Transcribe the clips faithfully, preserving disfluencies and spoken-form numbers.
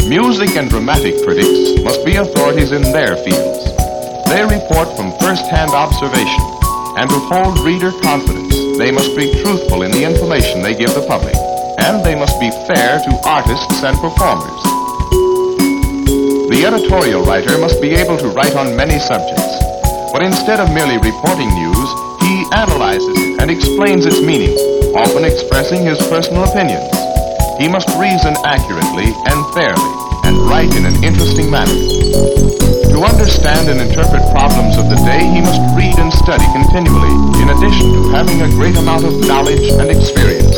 Music and dramatic critics must be authorities in their fields. They report from first-hand observation, and to hold reader confidence, they must be truthful in the information they give the public, and they must be fair to artists and performers. The editorial writer must be able to write on many subjects, but instead of merely reporting news, he analyzes it and explains its meaning, often expressing his personal opinions. He must reason accurately and fairly, and write in an interesting manner. To understand and interpret problems of the day, he must read and study continually, in addition to having a great amount of knowledge and experience.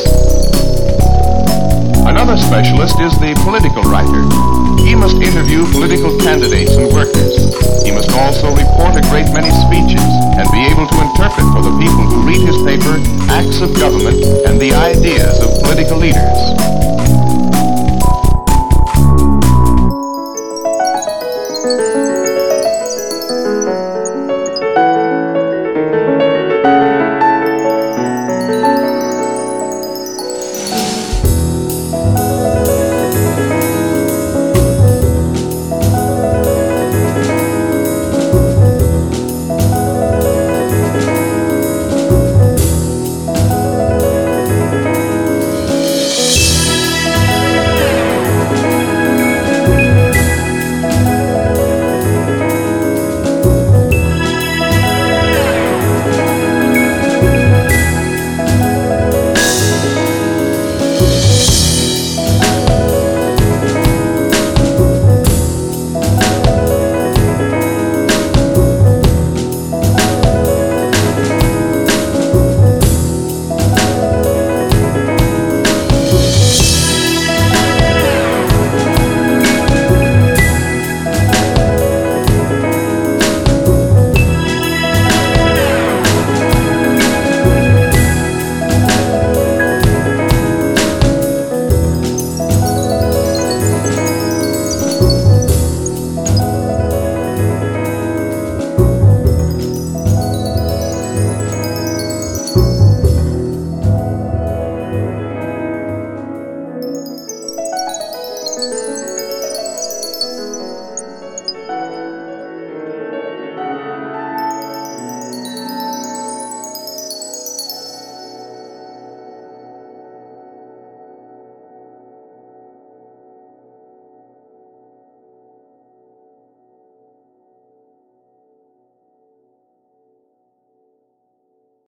Another specialist is the political writer. He must interview political candidates and workers. He must also report a great many speeches and be able to interpret for the people who read his paper acts of government and the ideas of political leaders.